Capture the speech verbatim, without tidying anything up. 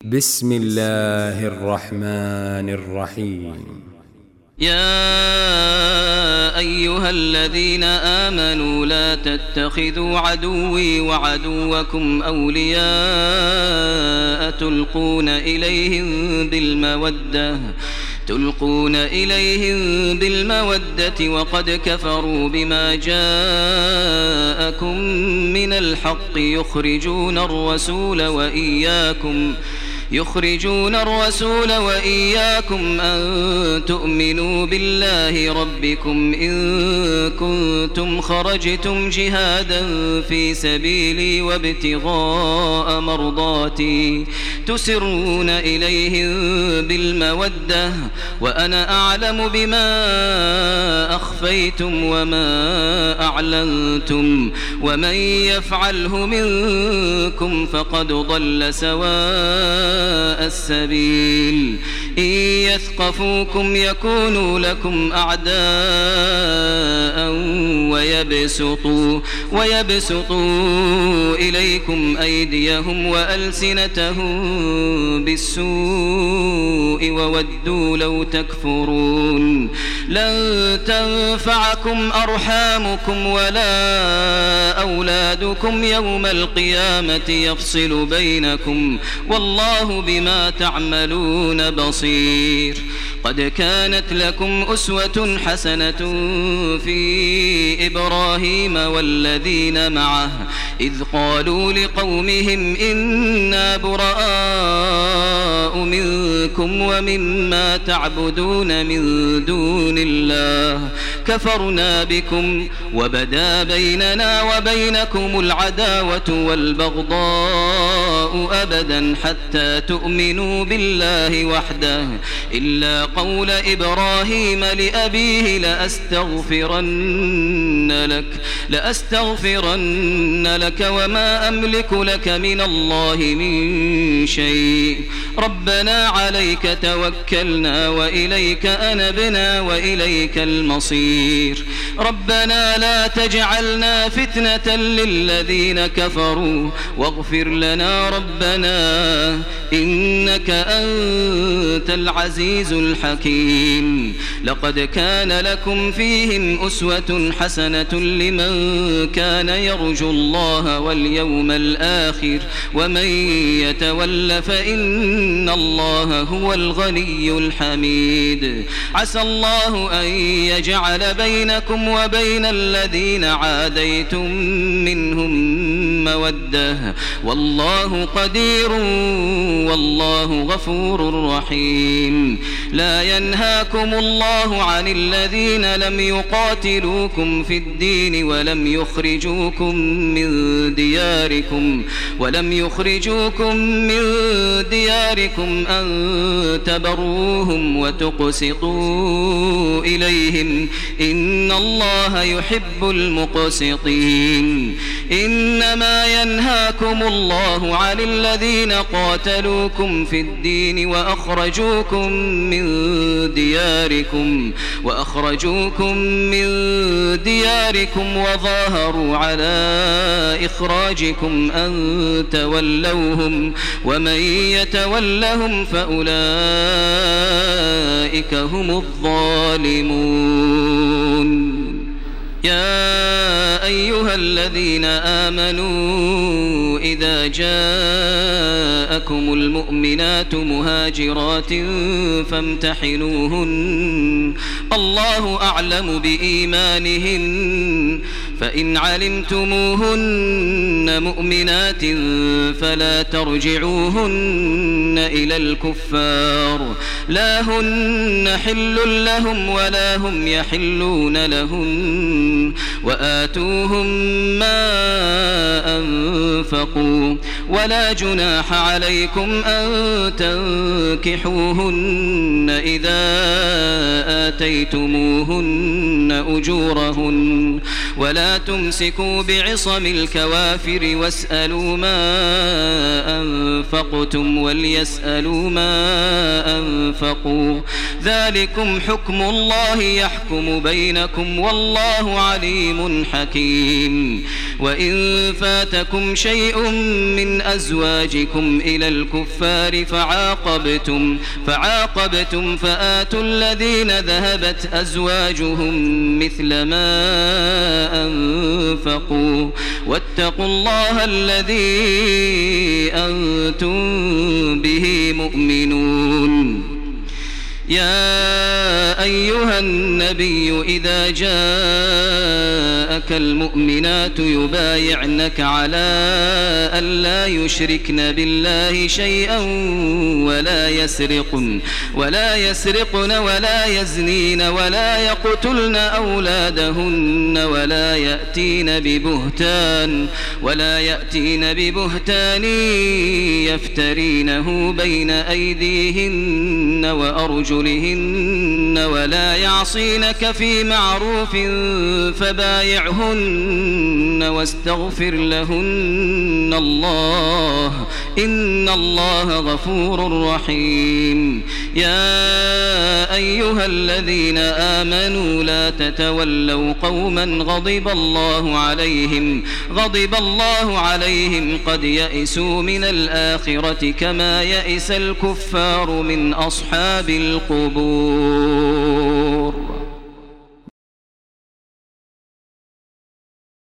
بسم الله الرحمن الرحيم. يا أيها الذين آمنوا لا تتخذوا عدوي وعدوكم أولياء تلقون إليهم بالمودة تلقون إليهم بالمودة وقد كفروا بما جاءكم من الحق يخرجون الرسول وإياكم يخرجون الرسول وإياكم أن تؤمنوا بالله ربكم إن كنتم خرجتم جهادا في سبيلي وابتغاء مرضاتي تسرون إليهم بالمودة وأنا أعلم بما أخفيتم وما أعلنتم ومن يفعله منكم فقد ضل سواء السبيل. إن يثقفوكم يكونوا لكم أعداء ويبسطوا, ويبسطوا إليكم أيديهم وألسنتهم بالسوء وودوا لو تكفرون. لن تنفعكم أرحامكم ولا أولادكم يوم القيامة يفصل بينكم والله بما تعملون بصير. قد كانت لكم أسوة حسنة في إبراهيم والذين معه إذ قالوا لقومهم إنا براء منكم ومما تعبدون من دون الله كفرنا بكم وبدا بيننا وبينكم العداوة والبغضاء أبدا حتى تؤمنوا بالله وحده إلا قول إبراهيم لأبيه لأستغفرن لك لأستغفرن لك وما أملك لك من الله من شيء ربنا عليك توكلنا وإليك أنبنا وإليك المصير. ربنا لا تجعلنا فتنة للذين كفروا واغفر لنا ربنا إنك أنت العزيز الحكيم. لقد كان لكم فيهم أسوة حسنة لمن كان يرجو الله واليوم الآخر ومن يتول فإن الله هو الغني الحميد. عسى الله أن يجعل بينكم وبين الذين عاديتم منهم مودة والله قدير والله غفور رحيم. لا ينهاكم الله عن الذين لم يقاتلوكم في الدين ولم يخرجوكم من دياركم ولم يخرجوكم من دياركم أن تبروهم وتقسطوا إليهم إن الله يحب المقسطين. إنما ينهاكم الله عن الذين قاتلوكم في الدين وأخرجوكم من دياركم وأخرجوكم من دياركم وظاهروا على إخراجكم أن تولوهم ومن يتولهم فأولئك هم الظالمون. يا أيها الذين آمنوا إذا جاءكم المؤمنات مهاجرات فامتحنوهن الله أعلم بإيمانهن فإن علمتموهن مؤمنات فلا ترجعوهن إلى الكفار لا هن حل لهم ولا هم يحلون لهن وآتوهم ما أنفقوا ولا جناح عليكم أن تنكحوهن إذا آتيتموهن أجورهن ولا تمسكوا بعصم الكوافر واسألوا ما أنفقتم وليسألوا ما أنفقوا ذلكم حكم الله يحكم بينكم والله عليم حكيم. وإن فاتكم شيء من أزواجكم إلى الكفار فعاقبتم فعاقبتم فآتوا الذين ذهبت أزواجهم مثل ما أنفقوا واتقوا الله الذي أنتم به مؤمنون. يا أيها النبي إذا جاءك المؤمنات يبايعنك على أن لا يشركن بالله شيئا ولا يسرقن ولا يسرقن ولا يزنين ولا يقتلن أولادهن ولا يأتين ببهتان ولا يأتين ببهتان يفترينه بين أيديهن وأرجلهن ولا يعصينك في معروف فبايعهن واستغفر لهن الله إن الله غفور رحيم. يا أيها الذين آمنوا لا تتولوا قوما غضب الله عليهم غضب الله عليهم قد يئسوا من الآخرة كما يئس الكفار من أصحاب القبور.